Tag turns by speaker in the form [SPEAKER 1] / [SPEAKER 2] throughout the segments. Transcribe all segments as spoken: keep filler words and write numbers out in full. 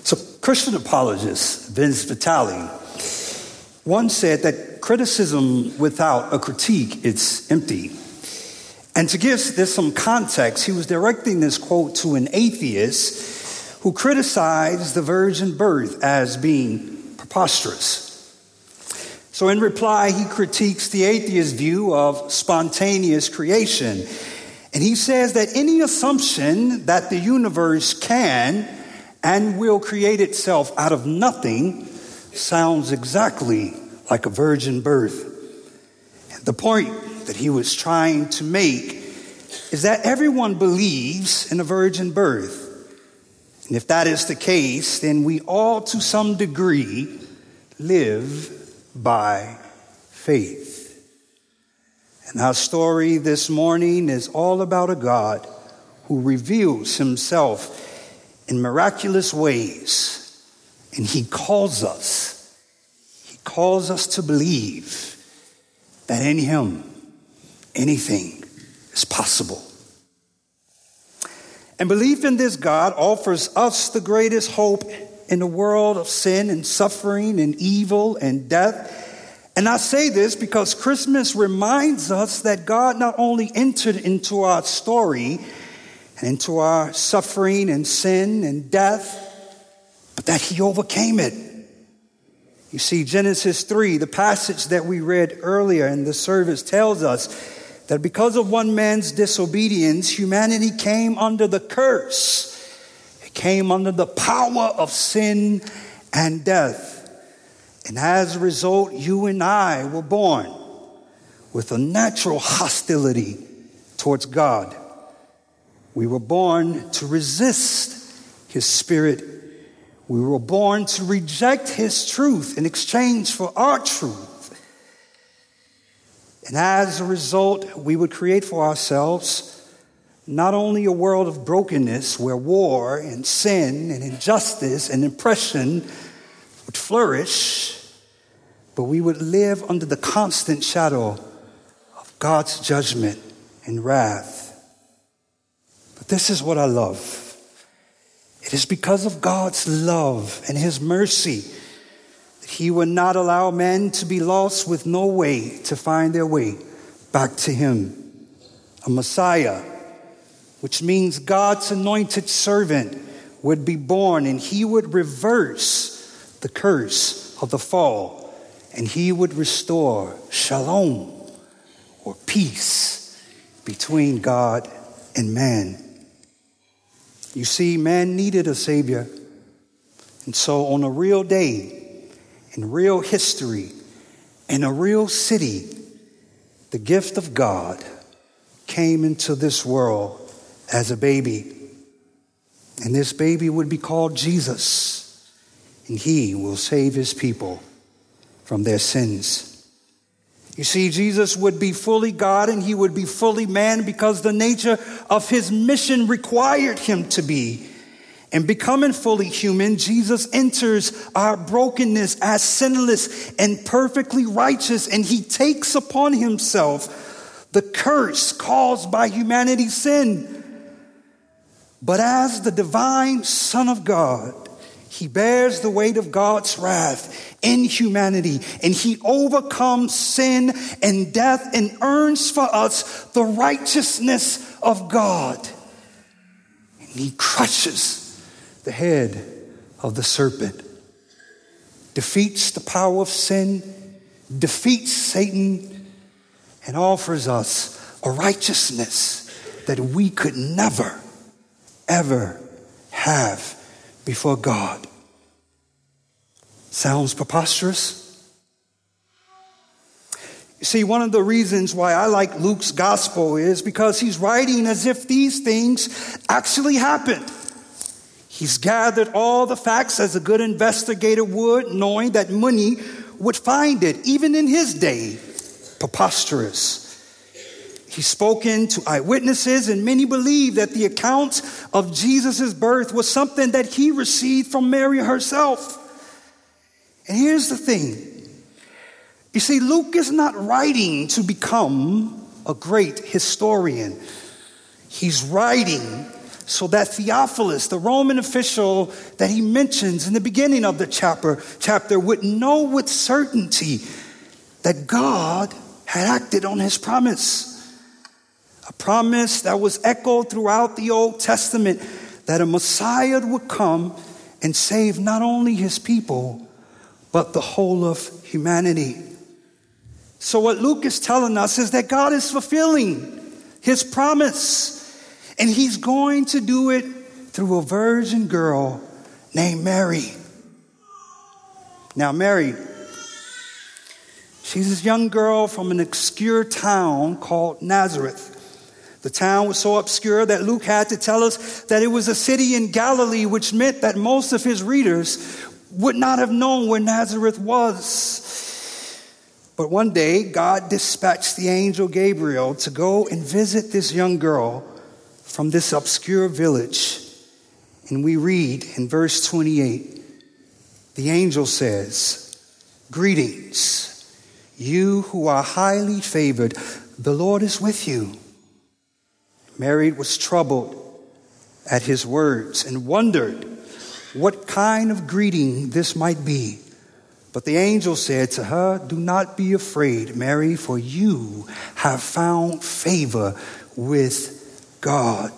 [SPEAKER 1] So Christian apologist Vince Vitale once said that criticism without a critique is empty. And to give this some context, he was directing this quote to an atheist who criticized the virgin birth as being preposterous. So in reply, he critiques the atheist view of spontaneous creation. And he says that any assumption that the universe can and will create itself out of nothing sounds exactly like a virgin birth. And the point that he was trying to make is that everyone believes in a virgin birth. And if that is the case, then we all, to some degree, live by faith. And our story this morning is all about a God who reveals himself in miraculous ways. And he calls us, he calls us to believe that in him, anything is possible. And belief in this God offers us the greatest hope in a world of sin and suffering and evil and death. And I say this because Christmas reminds us that God not only entered into our story and into our suffering and sin and death, but that he overcame it. You see, Genesis three, the passage that we read earlier in the service, tells us that because of one man's disobedience, humanity came under the curse. It came under the power of sin and death. And as a result, you and I were born with a natural hostility towards God. We were born to resist his spirit. We were born to reject his truth in exchange for our truth. And as a result, we would create for ourselves not only a world of brokenness where war and sin and injustice and oppression would flourish, but we would live under the constant shadow of God's judgment and wrath. But this is what I love. It is because of God's love and his mercy that he would not allow men to be lost with no way to find their way back to him. A Messiah, which means God's anointed servant, would be born, and he would reverse the curse of the fall, and he would restore shalom, or peace, between God and man. You see, man needed a Savior. And so on a real day, in real history, in a real city, the gift of God came into this world as a baby. And this baby would be called Jesus. And he will save his people from their sins. You see, Jesus would be fully God and he would be fully man because the nature of his mission required him to be. And becoming fully human, Jesus enters our brokenness as sinless and perfectly righteous, and he takes upon himself the curse caused by humanity's sin. But as the divine Son of God, he bears the weight of God's wrath in humanity, and he overcomes sin and death and earns for us the righteousness of God. And he crushes the head of the serpent, defeats the power of sin, defeats Satan, and offers us a righteousness that we could never, ever have before God. Sounds preposterous? You see, one of the reasons why I like Luke's gospel is because he's writing as if these things actually happened. He's gathered all the facts as a good investigator would, knowing that many would find it, even in his day, preposterous. He's spoken to eyewitnesses, and many believe that the account of Jesus' birth was something that he received from Mary herself. And here's the thing. You see, Luke is not writing to become a great historian. He's writing so that Theophilus, the Roman official that he mentions in the beginning of the chapter, chapter would know with certainty that God had acted on his promise. A promise that was echoed throughout the Old Testament, that a Messiah would come and save not only his people, but the whole of humanity. So what Luke is telling us is that God is fulfilling his promise, and he's going to do it through a virgin girl named Mary. Now, Mary, she's this young girl from an obscure town called Nazareth. The town was so obscure that Luke had to tell us that it was a city in Galilee, which meant that most of his readers would not have known where Nazareth was. But one day, God dispatched the angel Gabriel to go and visit this young girl from this obscure village. And we read in verse twenty-eight, the angel says, "Greetings, you who are highly favored, the Lord is with you." Mary was troubled at his words and wondered what kind of greeting this might be. But the angel said to her, "Do not be afraid, Mary, for you have found favor with God."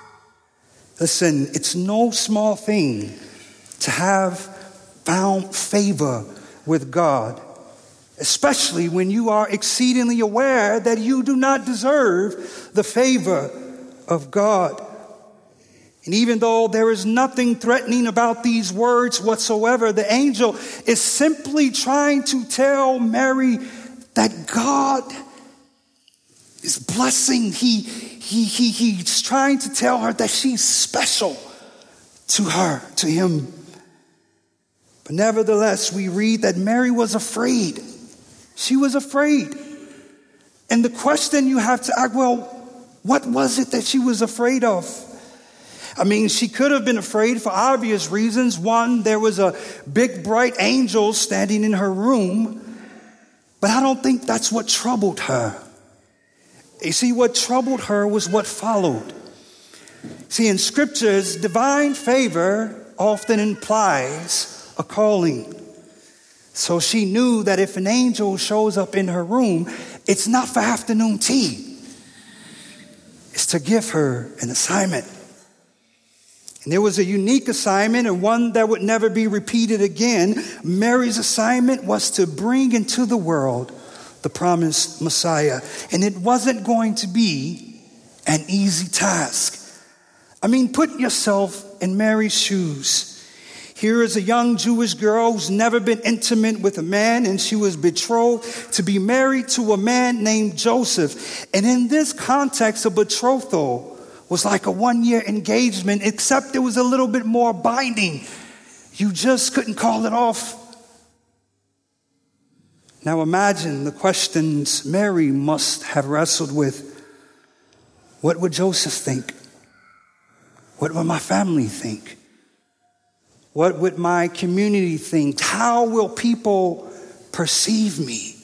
[SPEAKER 1] Listen, it's no small thing to have found favor with God, especially when you are exceedingly aware that you do not deserve the favor of God. And even though there is nothing threatening about these words whatsoever, the angel is simply trying to tell Mary that God is blessing. He, he, he, he's trying to tell her that she's special to her, to him. But nevertheless, we read that Mary was afraid. She was afraid. And the question you have to ask, well, what was it that she was afraid of? I mean, she could have been afraid for obvious reasons. One, there was a big bright angel standing in her room. But I don't think that's what troubled her. You see, what troubled her was what followed. See, in scriptures, divine favor often implies a calling. So she knew that if an angel shows up in her room, it's not for afternoon tea. It's to give her an assignment. And there was a unique assignment, and one that would never be repeated again. Mary's assignment was to bring into the world the promised Messiah. And it wasn't going to be an easy task. I mean, put yourself in Mary's shoes. Here is a young Jewish girl who's never been intimate with a man, and she was betrothed to be married to a man named Joseph. And in this context, a betrothal was like a one-year engagement, except it was a little bit more binding. You just couldn't call it off. Now imagine the questions Mary must have wrestled with. What would Joseph think? What would my family think? What would my community think? How will people perceive me?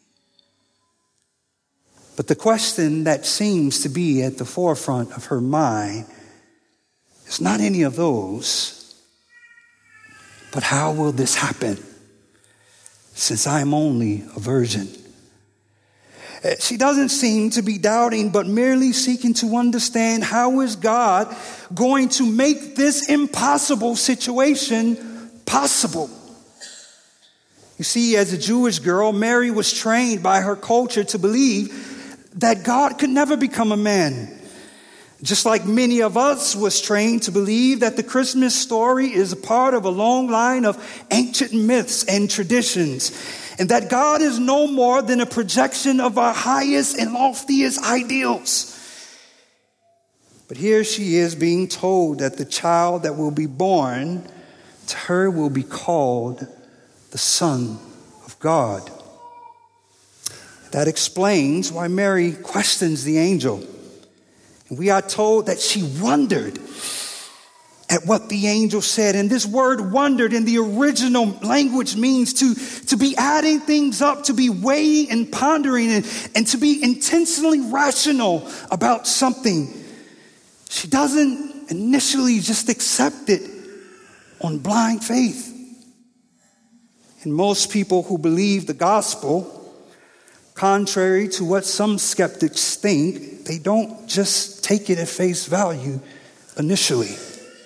[SPEAKER 1] But the question that seems to be at the forefront of her mind is not any of those, but how will this happen since I am only a virgin? She doesn't seem to be doubting, but merely seeking to understand how is God going to make this impossible situation possible. You see, as a Jewish girl, Mary was trained by her culture to believe that God could never become a man. Just like many of us was trained to believe that the Christmas story is a part of a long line of ancient myths and traditions, and that God is no more than a projection of our highest and loftiest ideals. But here she is being told that the child that will be born to her will be called the Son of God. That explains why Mary questions the angel. And we are told that she wondered at what the angel said. And this word wondered in the original language means to, to be adding things up, to be weighing and pondering, and, and to be intentionally rational about something. She doesn't initially just accept it on blind faith. And most people who believe the gospel, contrary to what some skeptics think, they don't just take it at face value initially.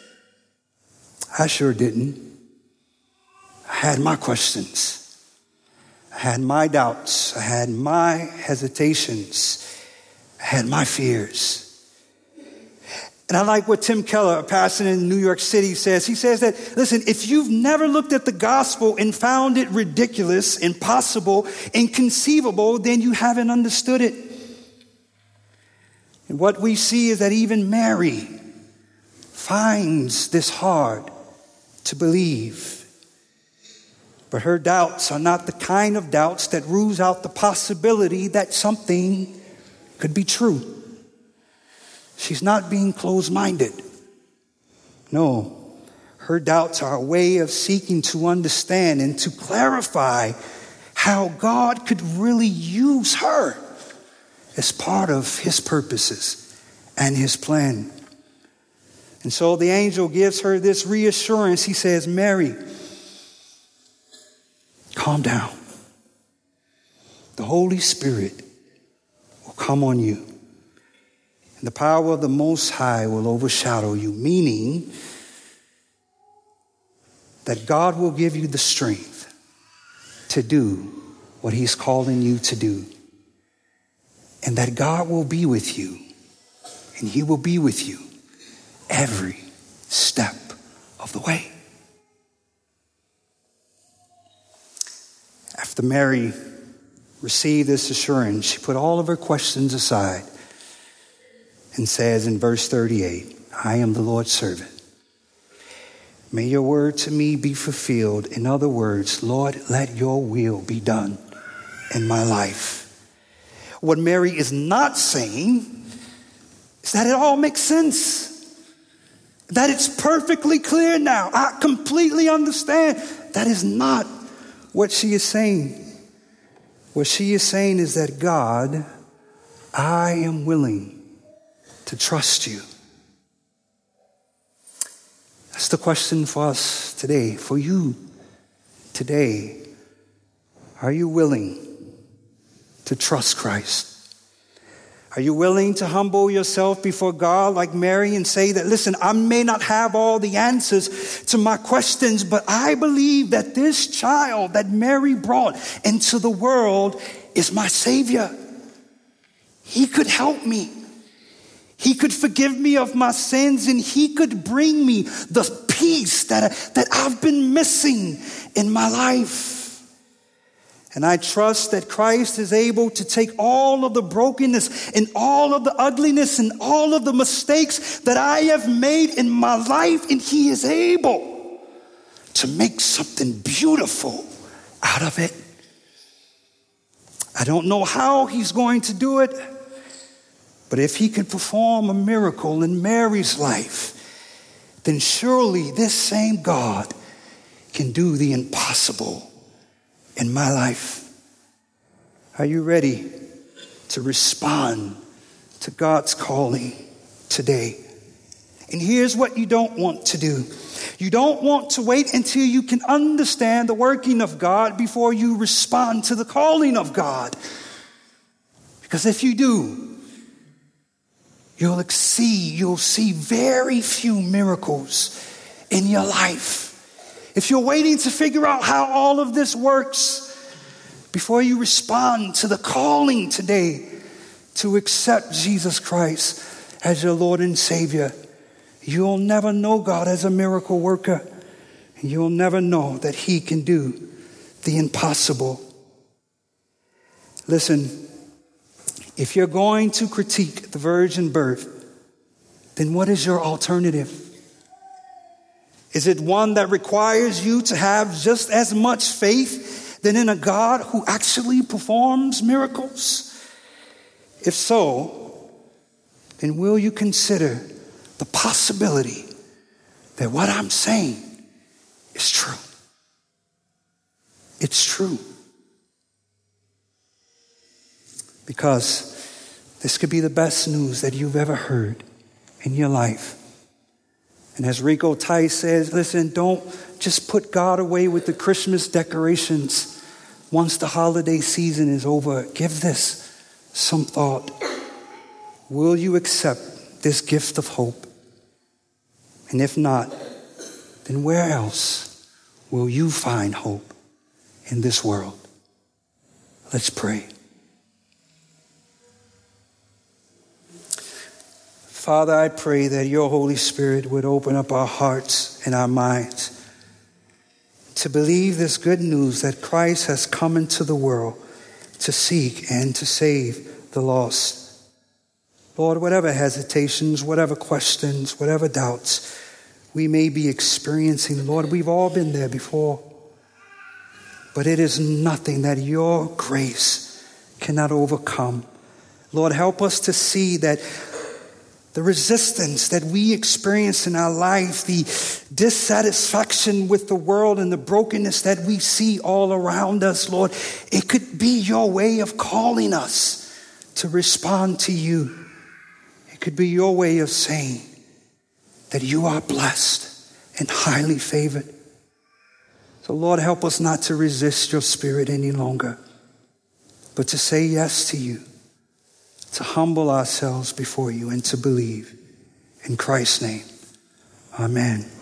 [SPEAKER 1] I sure didn't. I had my questions. I had my doubts. I had my hesitations. I had my fears. And I like what Tim Keller, a pastor in New York City, says. He says that, listen, if you've never looked at the gospel and found it ridiculous, impossible, inconceivable, then you haven't understood it. And what we see is that even Mary finds this hard to believe. But her doubts are not the kind of doubts that rules out the possibility that something could be true. She's not being closed-minded. No, her doubts are a way of seeking to understand and to clarify how God could really use her as part of his purposes and his plan. And so the angel gives her this reassurance. He says, Mary, calm down. The Holy Spirit will come on you. And the power of the Most High will overshadow you, meaning that God will give you the strength to do what he's calling you to do. And that God will be with you, and he will be with you every step of the way. After Mary received this assurance, she put all of her questions aside and says in verse thirty-eight, I am the Lord's servant. May your word to me be fulfilled. In other words, Lord, let your will be done in my life. What Mary is not saying is that it all makes sense. That it's perfectly clear now. I completely understand. That is not what she is saying. What she is saying is that God, I am willing to trust you. That's the question for us today, for you today. Are you willing to trust Christ? Are you willing to humble yourself before God like Mary and say that, listen, I may not have all the answers to my questions, but I believe that this child that Mary brought into the world is my Savior. He could help me. He could forgive me of my sins, and he could bring me the peace that, that I've been missing in my life. And I trust that Christ is able to take all of the brokenness and all of the ugliness and all of the mistakes that I have made in my life, and he is able to make something beautiful out of it. I don't know how he's going to do it, but if he can perform a miracle in Mary's life, then surely this same God can do the impossible in my life. Are you ready to respond to God's calling today? And here's what you don't want to do. You don't want to wait until you can understand the working of God before you respond to the calling of God. Because if you do, You'll see, you'll see very few miracles in your life. If you're waiting to figure out how all of this works before you respond to the calling today to accept Jesus Christ as your Lord and Savior, you'll never know God as a miracle worker. And you'll never know that he can do the impossible. Listen, if you're going to critique the virgin birth, then what is your alternative? Is it one that requires you to have just as much faith than in a God who actually performs miracles? If so, then will you consider the possibility that what I'm saying is true? It's true. Because this could be the best news that you've ever heard in your life. And as Rico Tice says, listen, don't just put God away with the Christmas decorations. Once the holiday season is over, give this some thought. Will you accept this gift of hope? And if not, then where else will you find hope in this world? Let's pray. Father, I pray that your Holy Spirit would open up our hearts and our minds to believe this good news that Christ has come into the world to seek and to save the lost. Lord, whatever hesitations, whatever questions, whatever doubts we may be experiencing, Lord, we've all been there before. But it is nothing that your grace cannot overcome. Lord, help us to see that the resistance that we experience in our life, the dissatisfaction with the world and the brokenness that we see all around us, Lord, it could be your way of calling us to respond to you. It could be your way of saying that you are blessed and highly favored. So Lord, help us not to resist your Spirit any longer, but to say yes to you, to humble ourselves before you and to believe. In Christ's name, amen.